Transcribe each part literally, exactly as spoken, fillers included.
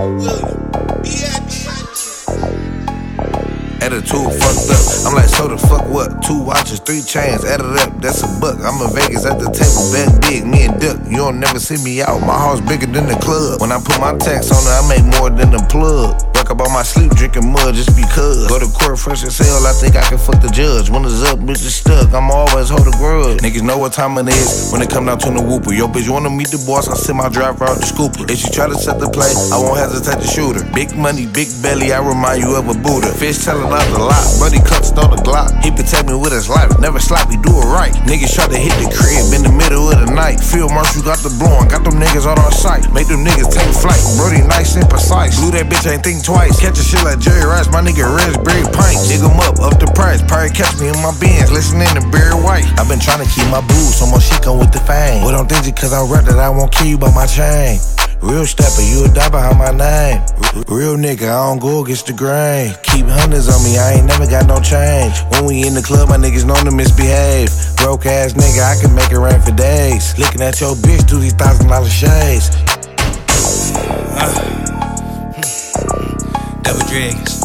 Attitude fucked up. I'm like, so the fuck what? Two watches, three chains, added up, that's a buck. I'm in Vegas at the table, bet big, me and Duck. You don't never see me out, my house bigger than the club. When I put my tax on it, I make more than the plug. Wake up on my sleep, drinking mud just because. Go to court fresh as hell, I think I can fuck the judge. When it's up, bitch is stuck, I'ma always hold a grudge. Niggas know what time it is when it come down to the whooper. Yo, bitch, you wanna meet the boss, I send my driver out the scooper. If she try to set the play, I won't hesitate to shoot her. Big money, big belly, I remind you of a Buddha. Fish telling out the lot, buddy cuts on the Glock. He protect me with his life, never sloppy, do it right. Niggas try to hit the crib in the middle of the night. Field marshal got the blowing, got them niggas on our sight. Make them niggas take flight, Brody nice and precise. Blew that bitch, ain't think twice. Catch a shit like Jerry Rice, my nigga Raspberry Pints. Jig him up, up the price, probably catch me in my Benz, listening to Barry White. I been trying to keep my booze, so more shit come with the fame. But don't think it cause I rap that I won't kill you by my chain. Real stepper, you a die behind my name. Real nigga, I don't go against the grain. Keep hundreds on me, I ain't never got no change. When we in the club, my niggas known to misbehave. Broke ass nigga, I can make it rain for days. Looking at your bitch through these thousand dollar shades. Uh, double dragons.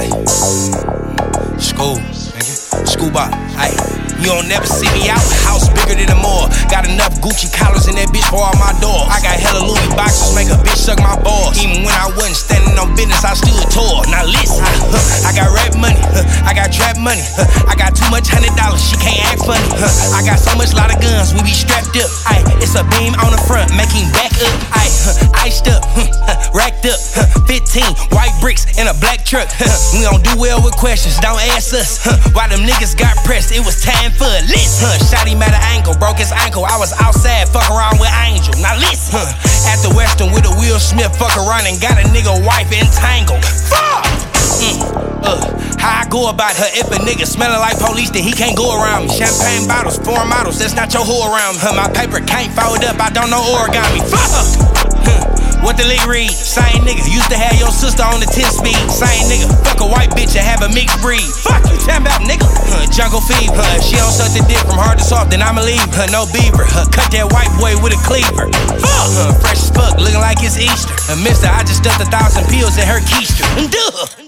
School, nigga. School bop, ayy. You don't never see me out, house bigger than the mall. Got enough Gucci collars in that bitch for all my dogs. I got hella Louis boxes, make a bitch suck my balls. Even when I wasn't standing on business, I stood tall. Now listen, I, huh, I got rap money, huh, I got trap money, huh, I got too much hundred dollars, she can't act funny. Huh, I got so much lot of guns, we be strapped up. Ay, it's a beam on the front, making back up. Ay, huh, iced up, huh, huh, racked up, huh, fifteen white bricks in a black truck. Huh, we don't do well with questions, don't ask us. Huh, why them niggas got pressed, it was time for a list. Huh, shot him at an ankle, broke his ankle. I was outside, fuck around with Angel. Now listen, huh, at the Western with a Will Smith, fuck around and got a nigga wife entangled. Fuck! Mm, uh, how I go about her? If a nigga smelling like police, then he can't go around me. Champagne bottles, foreign models, that's not your whore around me. Huh, my paper can't fold up, I don't know origami. Fuck! Huh. What the league read? Same niggas used to have your sister on the ten speed. Same nigga, fuck a white bitch and have a mixed breed. Fuck you, talking about nigga. Huh, jungle fever. Huh, she don't suck the dick from hard to soft, then I'ma leave her. No beaver. Huh, cut that white boy with a cleaver. Fuck. Huh, fresh as fuck, looking like it's Easter. Uh, mister, I just stuffed a thousand pills in her keister. Duh.